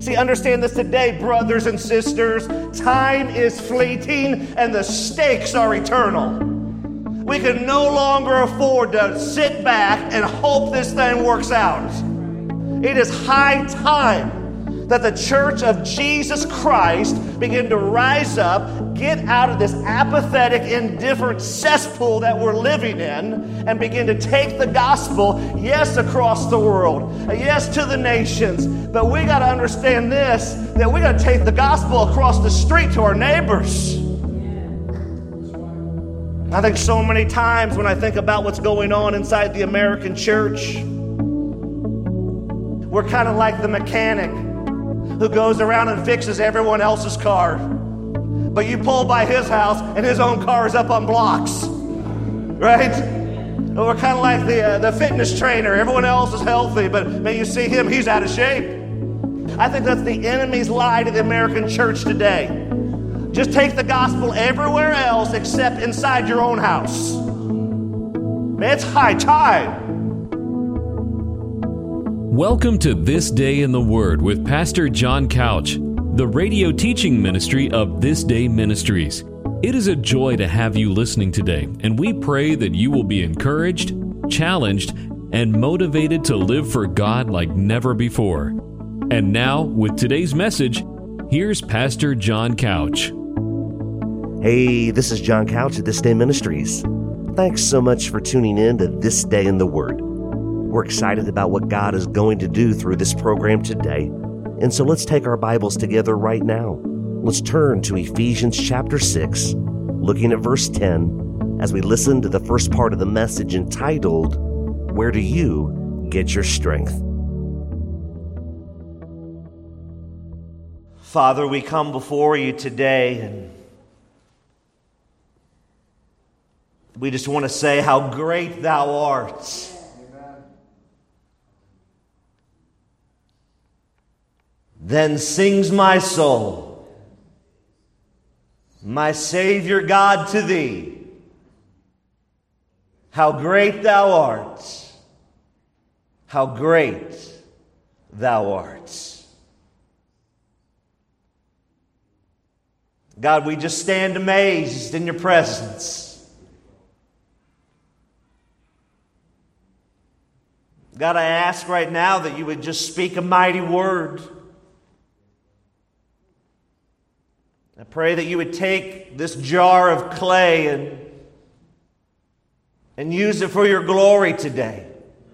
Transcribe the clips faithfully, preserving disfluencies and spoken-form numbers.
See, understand this today, brothers and sisters. Time is fleeting and the stakes are eternal. We can no longer afford to sit back and hope this thing works out. It is high time that the church of Jesus Christ begin to rise up, get out of this apathetic, indifferent cesspool that we're living in, and begin to take the gospel, yes, across the world, yes, to the nations. But we got to understand this, that we got to take the gospel across the street to our neighbors. I think so many times when I think about what's going on inside the American church, we're kind of like the mechanic who goes around and fixes everyone else's car. But you pull by his house and his own car is up on blocks. Right? Or we're kind of like the, uh, the fitness trainer. Everyone else is healthy, but man, you see him, he's out of shape. I think that's the enemy's lie to the American church today. Just take the gospel everywhere else except inside your own house. Man, it's high time. Welcome to This Day in the Word with Pastor John Couch, the radio teaching ministry of This Day Ministries. It is a joy to have you listening today, and we pray that you will be encouraged, challenged, and motivated to live for God like never before. And now, with today's message, here's Pastor John Couch. Hey, this is John Couch at This Day Ministries. Thanks so much for tuning in to This Day in the Word. We're excited about what God is going to do through this program today. And so let's take our Bibles together right now. Let's turn to Ephesians chapter six, looking at verse ten, as we listen to the first part of the message entitled, Where Do You Get Your Strength? Father, we come before you today and we just want to say how great thou art. Then sings my soul, my Savior God, to thee. How great thou art. How great thou art. God, we just stand amazed in your presence. God, I ask right now that you would just speak a mighty word. I pray that you would take this jar of clay and, and use it for your glory today.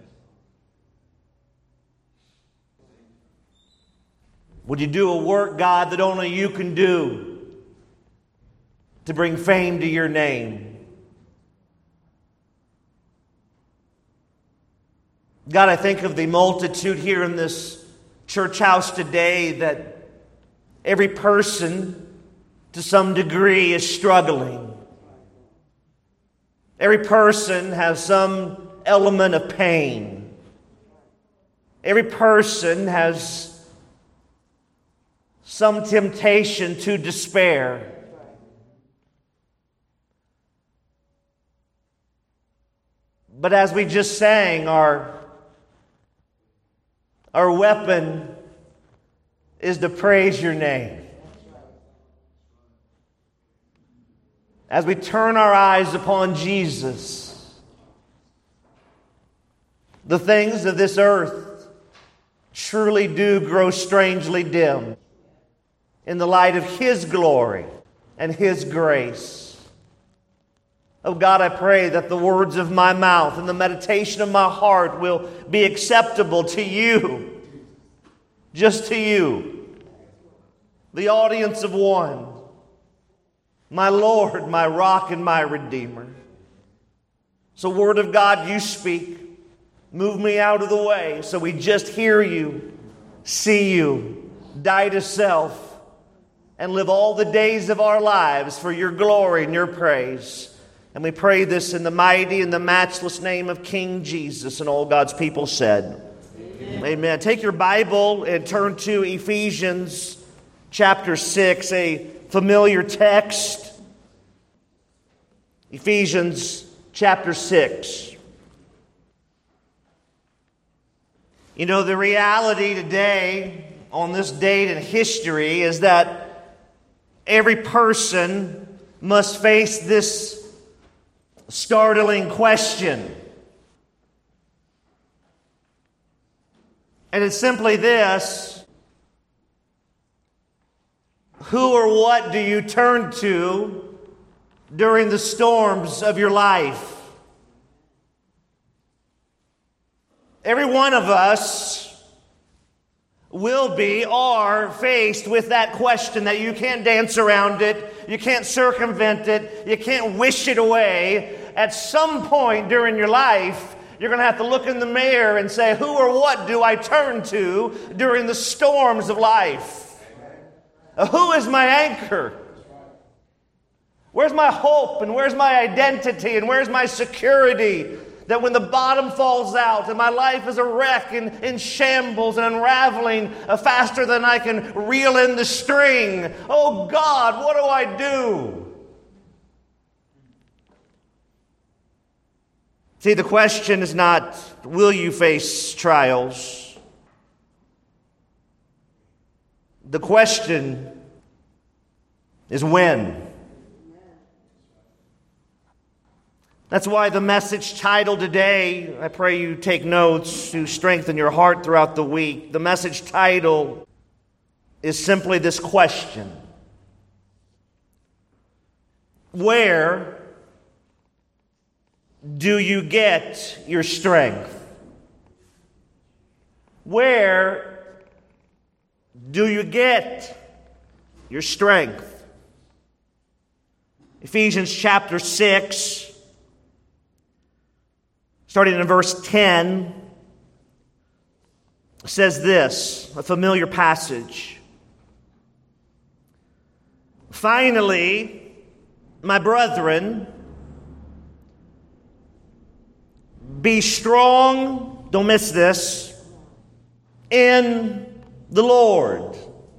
Would you do a work, God, that only you can do to bring fame to your name? God, I think of the multitude here in this church house today, that every person to some degree is struggling. Every person has some element of pain. Every person has some temptation to despair. But as we just sang, our, our weapon is to praise your name. As we turn our eyes upon Jesus, the things of this earth truly do grow strangely dim in the light of His glory and His grace. Oh God, I pray that the words of my mouth and the meditation of my heart will be acceptable to you, just to you, the audience of one. My Lord, my rock and my Redeemer. So, Word of God, you speak. Move me out of the way so we just hear you, see you, die to self, and live all the days of our lives for your glory and your praise. And we pray this in the mighty and the matchless name of King Jesus, and all God's people said, Amen. Amen. Take your Bible and turn to Ephesians chapter six, a familiar text. Ephesians chapter six. You know, the reality today on this date in history is that every person must face this startling question. And it's simply this: who or what do you turn to during the storms of your life? Every one of us will be, are faced with that question that you can't dance around it, you can't circumvent it, you can't wish it away. At some point during your life, you're going to have to look in the mirror and say, who or what do I turn to during the storms of life? Uh, who is my anchor? Where's my hope, and where's my identity, and where's my security? That when the bottom falls out and my life is a wreck and in shambles and unraveling uh, faster than I can reel in the string, oh God, what do I do? See, the question is not, will you face trials? The question is when. That's why the message title today, I pray you take notes to strengthen your heart throughout the week. The message title is simply this question: where do you get your strength? Where do you get your strength? Ephesians chapter six, starting in verse ten, says this, a familiar passage. Finally, my brethren, be strong, don't miss this, in the Lord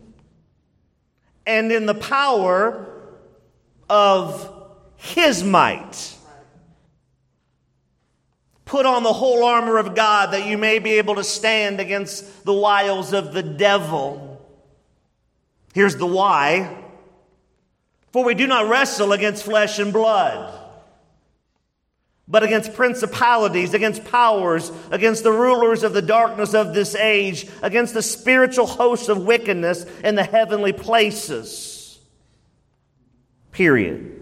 and in the power of His might. Put on the whole armor of God that you may be able to stand against the wiles of the devil. Here's the why. For we do not wrestle against flesh and blood, but against principalities, against powers, against the rulers of the darkness of this age, against the spiritual hosts of wickedness in the heavenly places. Period.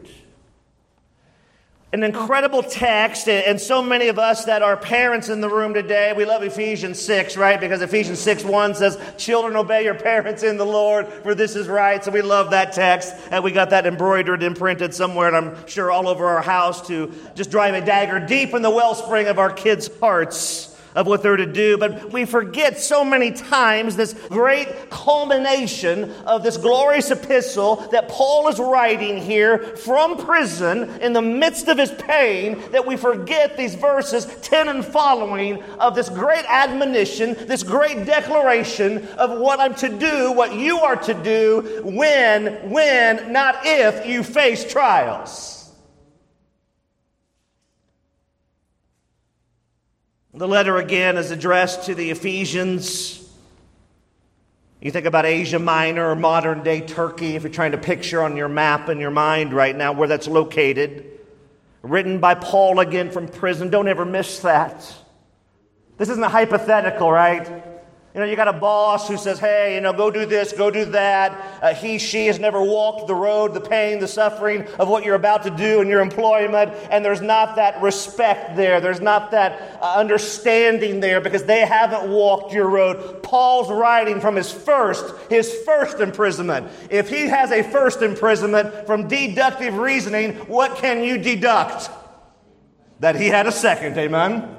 An incredible text, and so many of us that are parents in the room today, we love Ephesians six, right? Because Ephesians six one says, children, obey your parents in the Lord, for this is right. So we love that text, and we got that embroidered and printed somewhere, and I'm sure all over our house to just drive a dagger deep in the wellspring of our kids' hearts of what they're to do. But we forget so many times this great culmination of this glorious epistle that Paul is writing here from prison in the midst of his pain, that we forget these verses ten and following of this great admonition, this great declaration of what I'm to do, what you are to do when, when, not if you face trials. The letter again is addressed to the Ephesians. You think about Asia Minor or modern day Turkey, if you're trying to picture on your map in your mind right now where that's located. Written by Paul again from prison. Don't ever miss that. This isn't a hypothetical, right? You know, you got a boss who says, hey, you know, go do this, go do that. Uh, he, she has never walked the road, the pain, the suffering of what you're about to do in your employment. And there's not that respect there. There's not that uh, understanding there because they haven't walked your road. Paul's writing from his first, his first imprisonment. If he has a first imprisonment from deductive reasoning, what can you deduct? That he had a second, amen?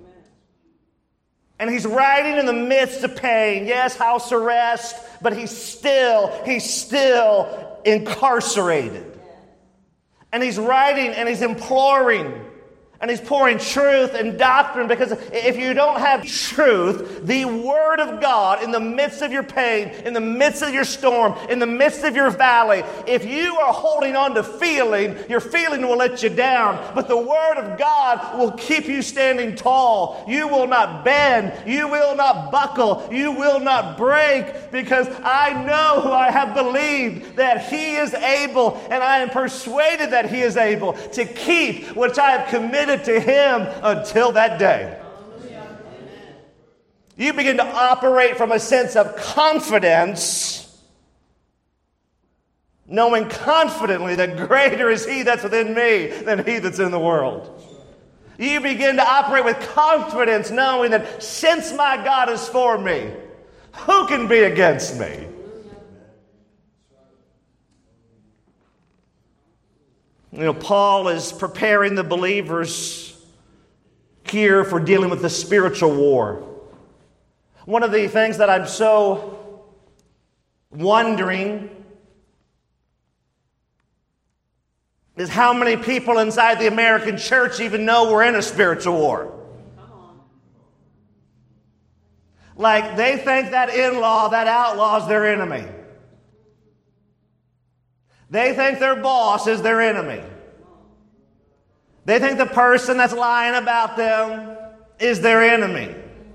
And he's writing in the midst of pain. Yes, house arrest, but he's still, he's still incarcerated. And he's writing and he's imploring And he's pouring truth and doctrine, because if you don't have truth, the Word of God, in the midst of your pain, in the midst of your storm, in the midst of your valley, if you are holding on to feeling, your feeling will let you down. But the Word of God will keep you standing tall. You will not bend. You will not buckle. You will not break, because I know who I have believed, that He is able, and I am persuaded that He is able to keep which I have committed to Him until that day. You begin to operate from a sense of confidence, knowing confidently that greater is He that's within me than he that's in the world. You begin to operate with confidence, knowing that since my God is for me, who can be against me? You know, Paul is preparing the believers here for dealing with the spiritual war. One of the things that I'm so wondering is how many people inside the American church even know we're in a spiritual war. Like, they think that in-law, that outlaw is their enemy. They think their boss is their enemy. They think the person that's lying about them is their enemy.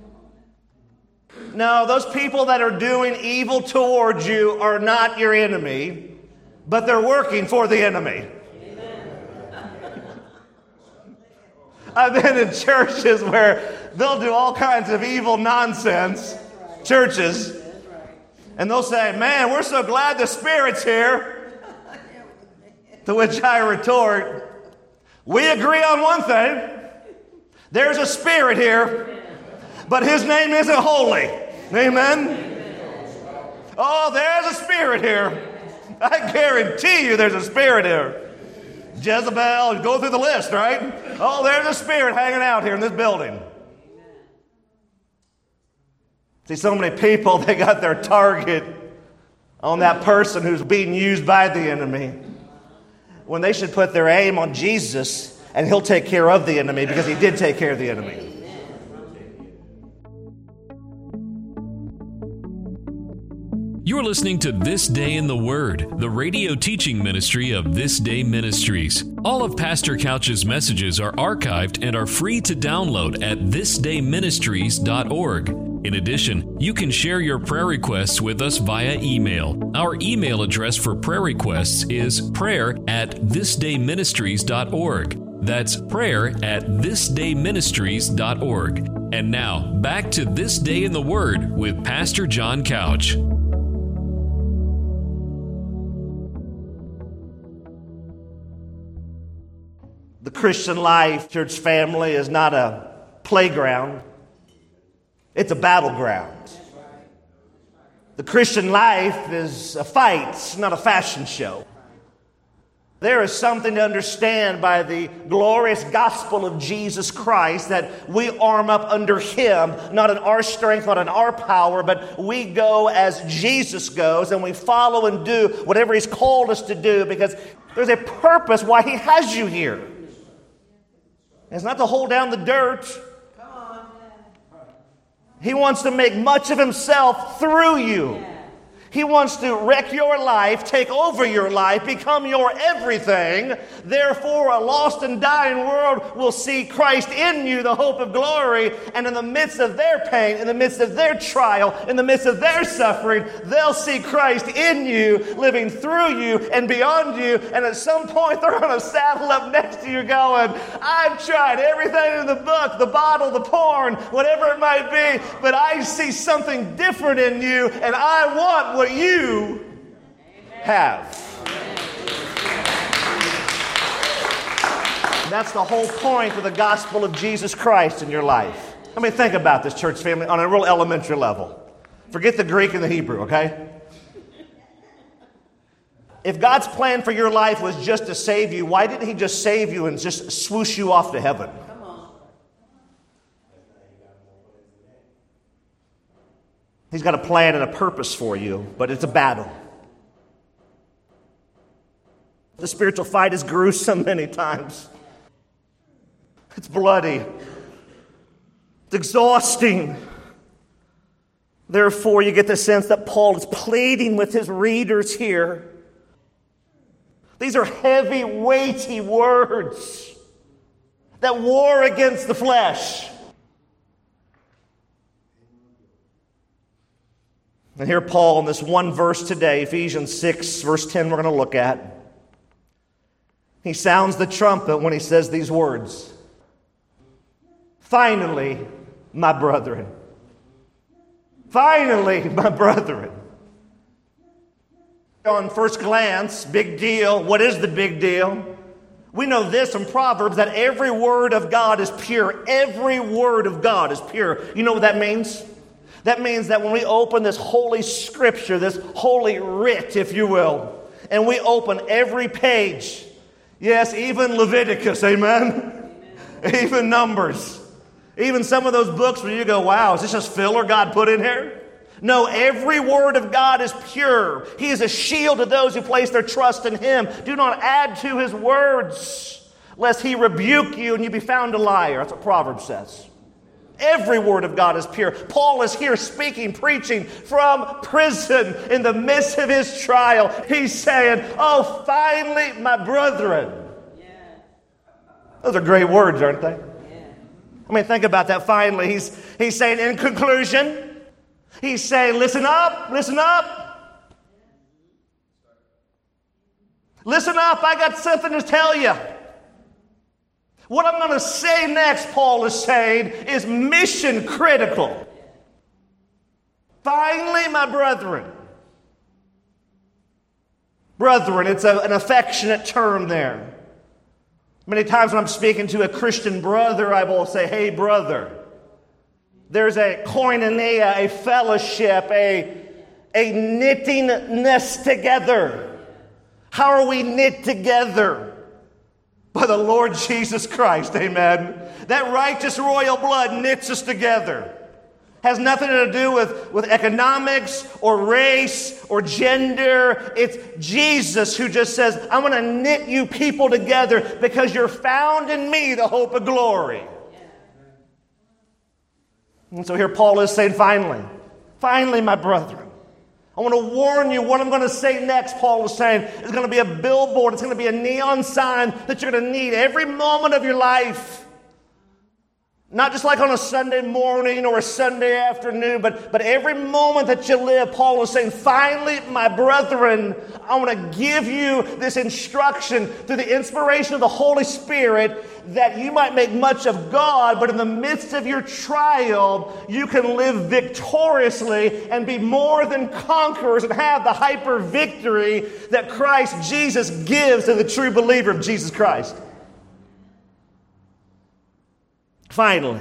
No, those people that are doing evil towards you are not your enemy, but they're working for the enemy. I've been in churches where they'll do all kinds of evil nonsense, churches, and they'll say, "Man, we're so glad the Spirit's here." To which I retort, we agree on one thing. There's a Spirit here, but His name isn't holy. Amen? Oh, there's a Spirit here. I guarantee you there's a Spirit here. Jezebel, go through the list, right? Oh, there's a Spirit hanging out here in this building. See, so many people, they got their target on that person who's being used by the enemy, when they should put their aim on Jesus, and He'll take care of the enemy, because He did take care of the enemy. You're listening to This Day in the Word, the radio teaching ministry of This Day Ministries. All of Pastor Couch's messages are archived and are free to download at this day ministries dot org. In addition, you can share your prayer requests with us via email. Our email address for prayer requests is prayer at this day ministries dot org. That's prayer at this day ministries dot org. And now, back to This Day in the Word with Pastor John Couch. The Christian life, church family, is not a playground. It's a battleground. The Christian life is a fight, it's not a fashion show. There is something to understand by the glorious gospel of Jesus Christ, that we arm up under Him, not in our strength, not in our power, but we go as Jesus goes, and we follow and do whatever He's called us to do, because there's a purpose why He has you here. It's not to hold down the dirt. He wants to make much of Himself through you. He wants to wreck your life, take over your life, become your everything. Therefore, a lost and dying world will see Christ in you, the hope of glory. And in the midst of their pain, in the midst of their trial, in the midst of their suffering, they'll see Christ in you, living through you and beyond you. And at some point, they're going to saddle up next to you going, "I've tried everything in the book, the bottle, the porn, whatever it might be, but I see something different in you, and I want what you have." That's the whole point of the gospel of Jesus Christ in your life. I mean, think about this, church family, on a real elementary level. Forget the Greek and the Hebrew, okay? If God's plan for your life was just to save you, why didn't He just save you and just swoosh you off to heaven? He's got a plan and a purpose for you, but it's a battle. The spiritual fight is gruesome many times. It's bloody. It's exhausting. Therefore, you get the sense that Paul is pleading with his readers here. These are heavy, weighty words that war against the flesh. And here Paul, in this one verse today, Ephesians six, verse ten, we're going to look at. He sounds the trumpet when he says these words. Finally, my brethren. Finally, my brethren. On first glance, big deal. What is the big deal? We know this from Proverbs, that every word of God is pure. Every word of God is pure. You know what that means? That means that when we open this holy scripture, this holy writ, if you will, and we open every page, yes, even Leviticus, amen? Amen. Even Numbers, even some of those books where you go, wow, is this just filler God put in here? No, every word of God is pure. He is a shield to those who place their trust in Him. Do not add to His words, lest He rebuke you and you be found a liar. That's what Proverbs says. Every word of God is pure. Paul is here speaking, preaching from prison in the midst of his trial. He's saying, oh, finally, my brethren. Yeah. Those are great words, aren't they? Yeah. I mean, think about that. Finally, he's, he's saying, in conclusion, he's saying, listen up, listen up. Listen up, I got something to tell you. What I'm going to say next, Paul is saying, is mission critical. Finally, my brethren. Brethren, it's a, an affectionate term there. Many times when I'm speaking to a Christian brother, I will say, hey, brother. There's a koinonia, a fellowship, a, a knittingness together. How are we knit together? By the Lord Jesus Christ, amen. That righteous royal blood knits us together. Has nothing to do with, with economics or race or gender. It's Jesus who just says, I'm going to knit you people together because you're found in me, the hope of glory. And so here Paul is saying, finally, finally, my brethren. I want to warn you what I'm going to say next, Paul is saying, is going to be a billboard. It's going to be a neon sign that you're going to need every moment of your life. Not just like on a Sunday morning or a Sunday afternoon, but, but every moment that you live, Paul is saying, finally, my brethren, I want to give you this instruction through the inspiration of the Holy Spirit that you might make much of God, but in the midst of your trial, you can live victoriously and be more than conquerors and have the hyper victory that Christ Jesus gives to the true believer of Jesus Christ. Finally,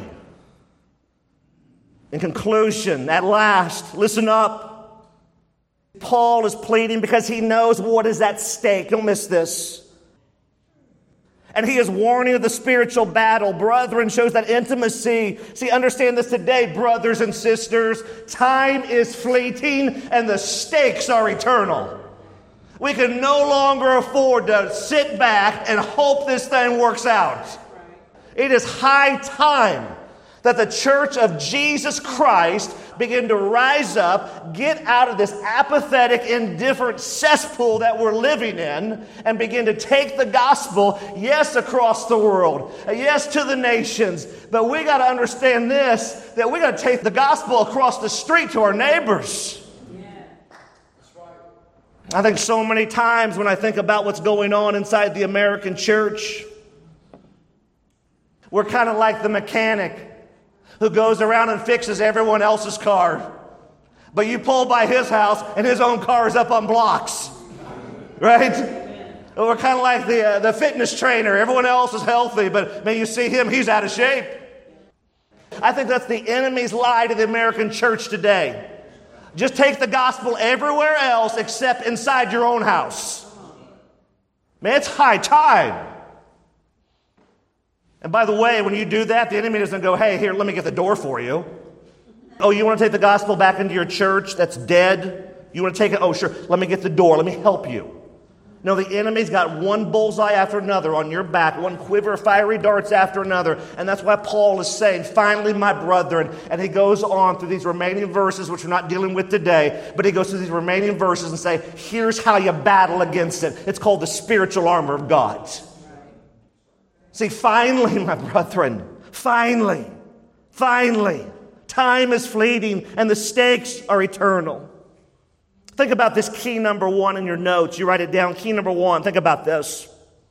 in conclusion, at last, listen up. Paul is pleading because he knows what is at stake. Don't miss this. And he is warning of the spiritual battle. Brethren shows that intimacy. See, understand this today, brothers and sisters. Time is fleeting and the stakes are eternal. We can no longer afford to sit back and hope this thing works out. It is high time that the church of Jesus Christ begin to rise up, get out of this apathetic, indifferent cesspool that we're living in, and begin to take the gospel, yes, across the world, yes, to the nations. But we got to understand this, that we got to take the gospel across the street to our neighbors. Yeah. That's right. I think so many times when I think about what's going on inside the American church, we're kind of like the mechanic who goes around and fixes everyone else's car. But you pull by his house and his own car is up on blocks. Right? We're kind of like the, uh, the fitness trainer. Everyone else is healthy, but man, you see him, he's out of shape. I think that's the enemy's lie to the American church today. Just take the gospel everywhere else except inside your own house. Man, it's high time. And by the way, when you do that, the enemy doesn't go, hey, here, let me get the door for you. Oh, you want to take the gospel back into your church that's dead? You want to take it? Oh, sure, let me get the door. Let me help you. No, the enemy's got one bullseye after another on your back, one quiver of fiery darts after another. And that's why Paul is saying, finally, my brethren. And he goes on through these remaining verses, which we're not dealing with today, but he goes through these remaining verses and say, here's how you battle against it. It's called the spiritual armor of God. See, finally, my brethren, finally, finally, time is fleeting and the stakes are eternal. Think about this key number one in your notes. You write it down. Key number one. Think about this.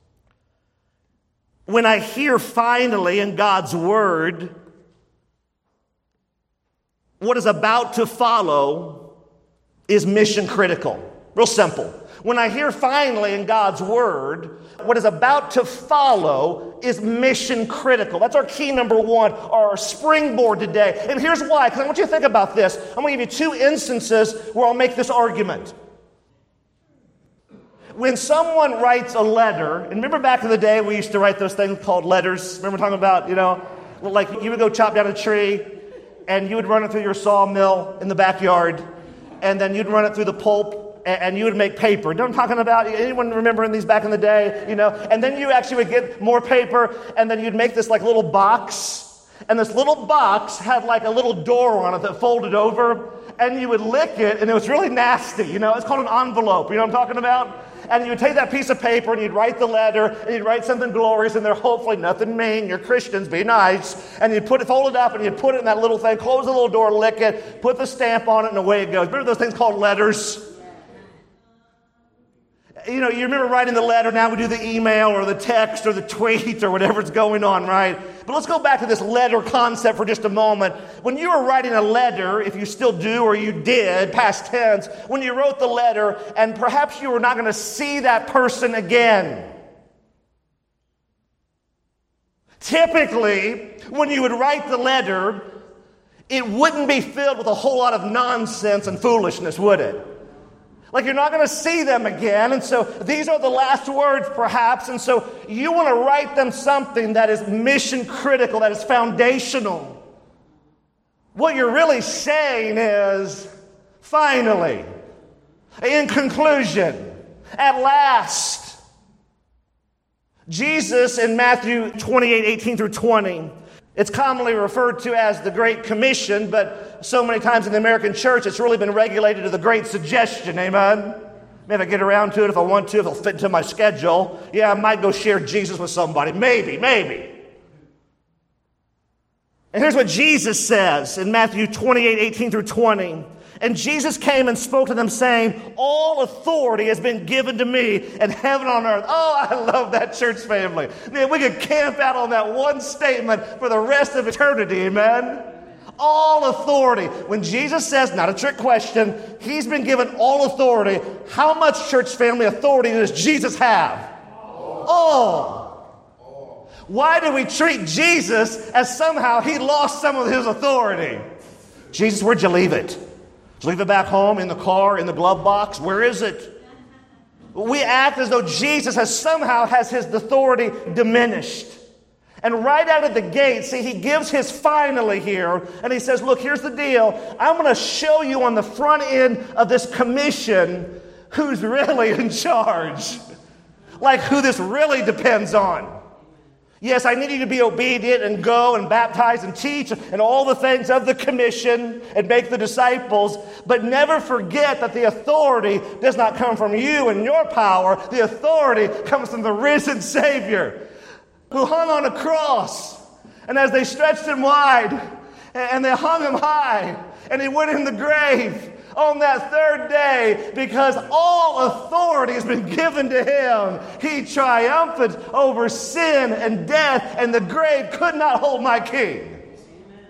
When I hear finally in God's word, what is about to follow is mission critical. Real simple. When I hear finally in God's word, what is about to follow is mission critical. That's our key number one, our springboard today. And here's why, because I want you to think about this. I'm going to give you two instances where I'll make this argument. When someone writes a letter, and remember back in the day we used to write those things called letters. Remember talking about, you know, like you would go chop down a tree, and you would run it through your sawmill in the backyard, and then you'd run it through the pulp, and you would make paper. You know what I'm talking about? Anyone remembering these back in the day? You know, and then you actually would get more paper, and then you'd make this like little box, and this little box had like a little door on it that folded over, and you would lick it, and it was really nasty. You know, it's called an envelope. You know what I'm talking about? And you would take that piece of paper, and you'd write the letter, and you'd write something glorious in there, hopefully nothing mean. You're Christians, be nice. And you'd put it, fold it up, and you'd put it in that little thing, close the little door, lick it, put the stamp on it, and away it goes. Remember those things called letters? You know, you remember writing the letter, now we do the email or the text or the tweet or whatever's going on, right? But let's go back to this letter concept for just a moment. When you were writing a letter, if you still do or you did, past tense, when you wrote the letter and perhaps you were not going to see that person again. Typically, when you would write the letter, it wouldn't be filled with a whole lot of nonsense and foolishness, would it? Like you're not going to see them again, and so these are the last words perhaps, and so you want to write them something that is mission critical, that is foundational. What you're really saying is, finally, in conclusion, at last, Jesus in Matthew twenty-eight, eighteen through twenty, it's commonly referred to as the Great Commission, but so many times in the American church, it's really been regulated to the Great Suggestion, amen? Maybe I get around to it if I want to, if it'll fit into my schedule. Yeah, I might go share Jesus with somebody. Maybe, maybe. And here's what Jesus says in Matthew twenty-eight, eighteen through twenty. And Jesus came and spoke to them, saying, all authority has been given to me in heaven and on earth. Oh, I love that church family. Man, we could camp out on that one statement for the rest of eternity, amen? All authority. When Jesus says, not a trick question, he's been given all authority. How much church family authority does Jesus have? All. Why do we treat Jesus as somehow he lost some of his authority? Jesus, where'd you leave it? Did you leave it back home, in the car, in the glove box? Where is it? We act as though Jesus has somehow has his authority diminished. And right out of the gate, see, he gives his finally here, and he says, look, here's the deal. I'm going to show you on the front end of this commission who's really in charge. Like who this really depends on. Yes, I need you to be obedient and go and baptize and teach and all the things of the commission and make the disciples, but never forget that the authority does not come from you and your power. The authority comes from the risen Savior who hung on a cross. And as they stretched him wide and they hung him high and he went in the grave on that third day, because all authority has been given to him. He triumphed over sin and death, and the grave could not hold my King. Amen.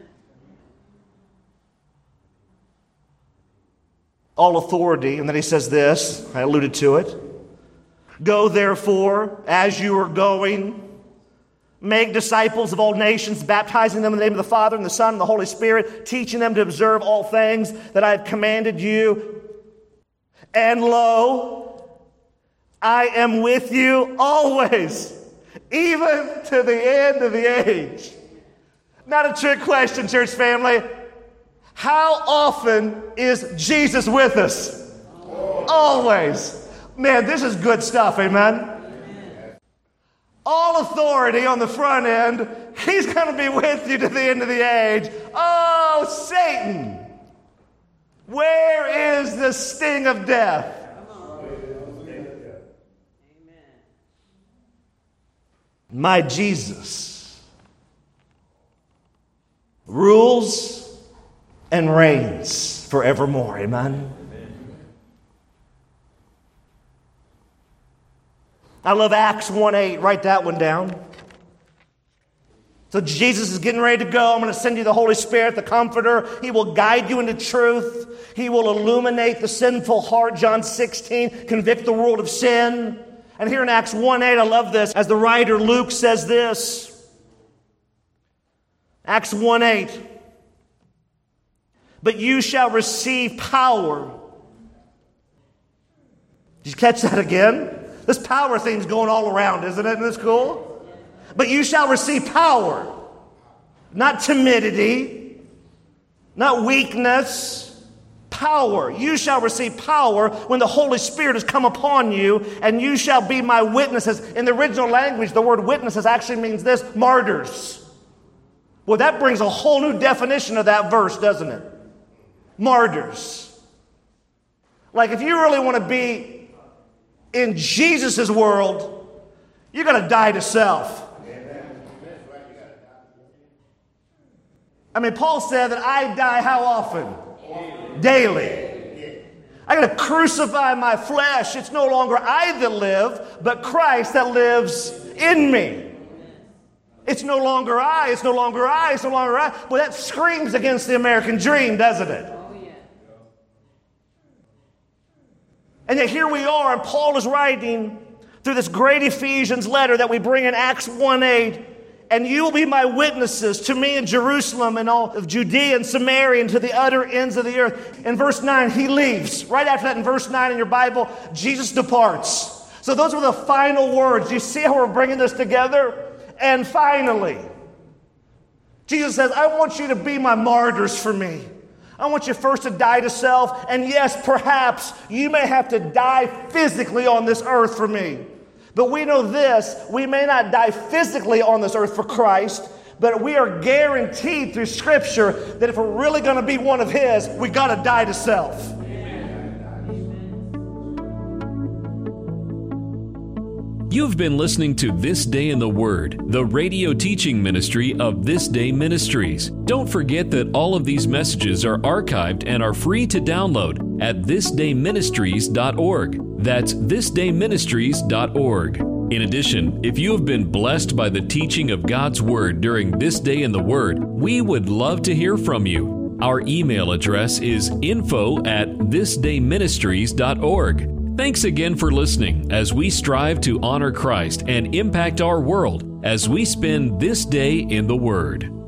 All authority, and then he says this, I alluded to it. Go therefore, as you are going, make disciples of all nations, baptizing them in the name of the Father and the Son and the Holy Spirit, teaching them to observe all things that I have commanded you. And lo, I am with you always, even to the end of the age. Not a trick question, church family. How often is Jesus with us? Always. Man, this is good stuff, amen? All authority on the front end. He's going to be with you to the end of the age. Oh, Satan, where is the sting of death? My Jesus rules and reigns forevermore. Amen. I love Acts one eight. Write that one down. So Jesus is getting ready to go. I'm going to send you the Holy Spirit, the Comforter. He will guide you into truth. He will illuminate the sinful heart. John sixteen, convict the world of sin. And here in Acts one eight, I love this. As the writer Luke says this. Acts one eight. But you shall receive power. Did you catch that again? This power theme's going all around, isn't it? Isn't this cool? But you shall receive power. Not timidity. Not weakness. Power. You shall receive power when the Holy Spirit has come upon you, and you shall be my witnesses. In the original language, the word witnesses actually means this: martyrs. Well, that brings a whole new definition of that verse, doesn't it? Martyrs. Like, if you really want to be in Jesus' world, you got to die to self. I mean, Paul said that I die how often? Daily. I got to crucify my flesh. It's no longer I that live, but Christ that lives in me. It's no longer I. It's no longer I. It's no longer I. Well, that screams against the American dream, doesn't it? And yet here we are, and Paul is writing through this great Ephesians letter that we bring in Acts one eight, and you will be my witnesses to me in Jerusalem and all of Judea and Samaria and to the utter ends of the earth. In verse nine, he leaves. Right after that, in verse nine in your Bible, Jesus departs. So those were the final words. Do you see how we're bringing this together? And finally, Jesus says, I want you to be my martyrs for me. I want you first to die to self. And yes, perhaps you may have to die physically on this earth for me. But we know this, we may not die physically on this earth for Christ, but we are guaranteed through Scripture that if we're really going to be one of His, we got to die to self. You've been listening to This Day in the Word, the radio teaching ministry of This Day Ministries. Don't forget that all of these messages are archived and are free to download at this day ministries dot org. That's this day ministries dot org. In addition, if you have been blessed by the teaching of God's Word during This Day in the Word, we would love to hear from you. Our email address is info at this day ministries dot org. Thanks again for listening as we strive to honor Christ and impact our world as we spend this day in the Word.